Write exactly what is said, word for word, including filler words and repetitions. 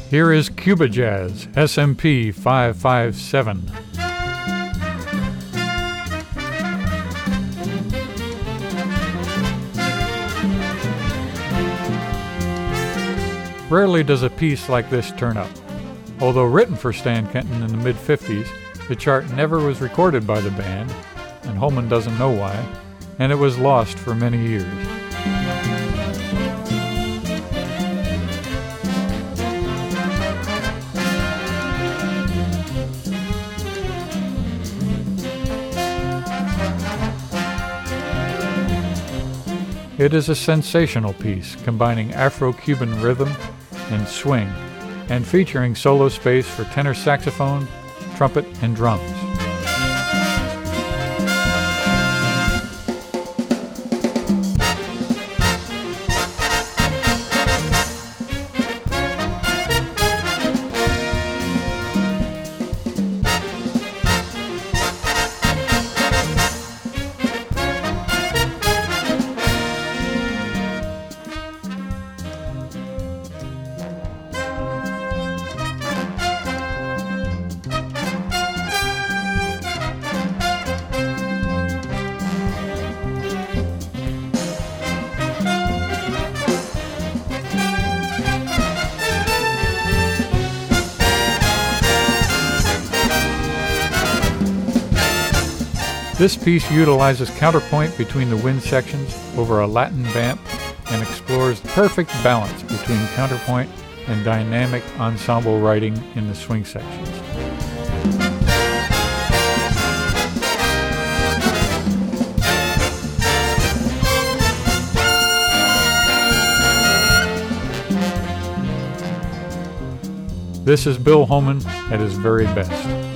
Here is Cuba Jazz, S M P five five seven. Rarely does a piece like this turn up. Although written for Stan Kenton in the mid-fifties, the chart never was recorded by the band, and Holman doesn't know why, and it was lost for many years. It is a sensational piece, combining Afro-Cuban rhythm and swing, and featuring solo space for tenor saxophone, trumpet, and drums. This piece utilizes counterpoint between the wind sections over a Latin vamp and explores the perfect balance between counterpoint and dynamic ensemble writing in the swing sections. This is Bill Holman at his very best.